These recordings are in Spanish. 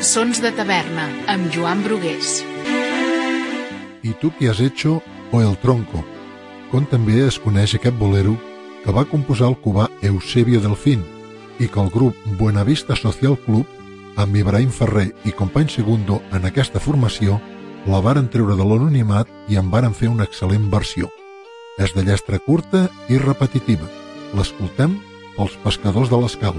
Sons de taverna, amb Joan Brugués. I tu què has hecho o El tronco, com també es coneix aquest bolero que va composar el cubà Eusebio Delfín i que el grup Buenavista Social Club, amb Ibrahim Ferrer i Company Segundo en aquesta formació, la varen treure de l'anonimat i en varen fer una excel·lent versió. És de llestra curta i repetitiva. L'escoltem pels pescadors de l'Escala.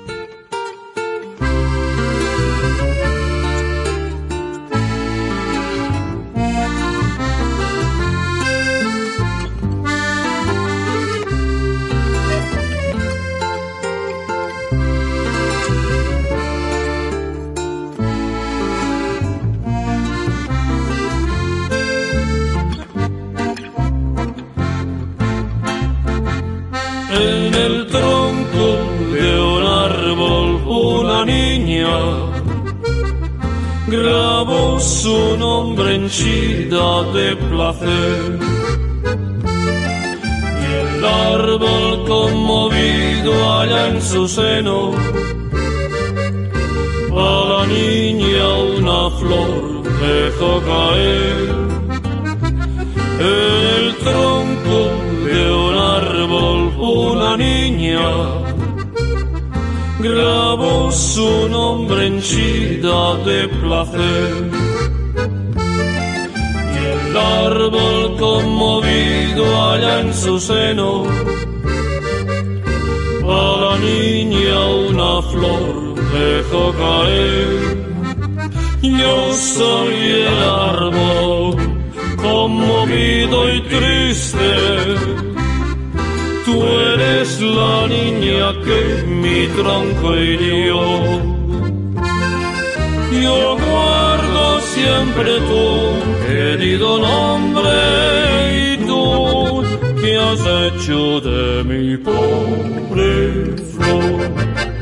En el tronco de un árbol una niña grabó su nombre henchida de placer, y el árbol conmovido allá en su seno a la niña una flor dejó caer. En el tronco de un árbol una niña grabó su nombre henchida de placer, y el árbol conmovido allá en su seno a la niña una flor dejó caer. Yo soy el árbol conmovido y triste, tú eres la niña que mi tronco hirió. Yo guardo siempre tu querido nombre, y tú, ¿qué has hecho de mi pobre flor?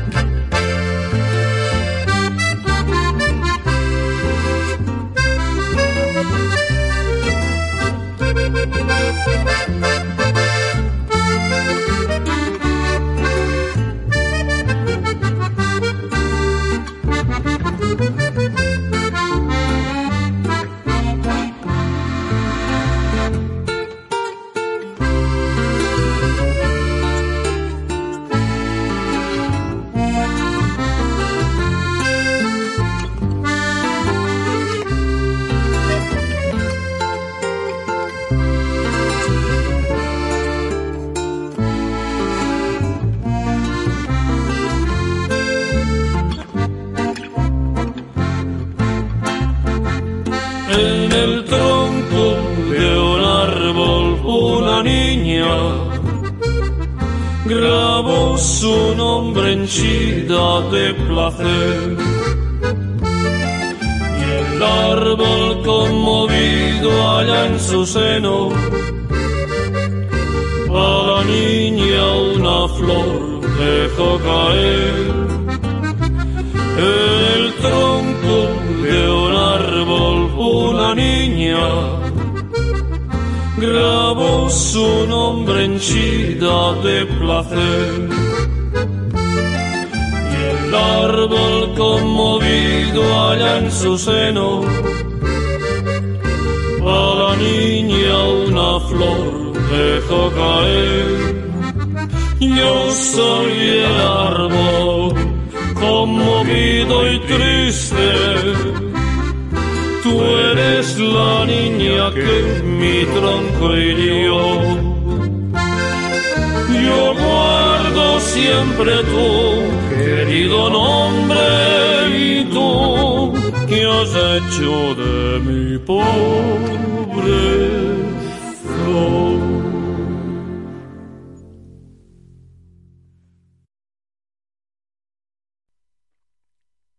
En el tronco de un árbol una niña grabó su nombre henchida de placer, y el árbol conmovido allá en su seno a la niña una flor dejó caer. En el tronco de un árbol una niña grabó su nombre henchida de placer, y el árbol conmovido allá en su seno a la niña una flor dejó caer. Yo soy el árbol conmovido y triste, tú eres la niña que mi tronco hirió. Yo guardo siempre tu querido nombre, y tú, ¿qué has hecho de mi pobre flor?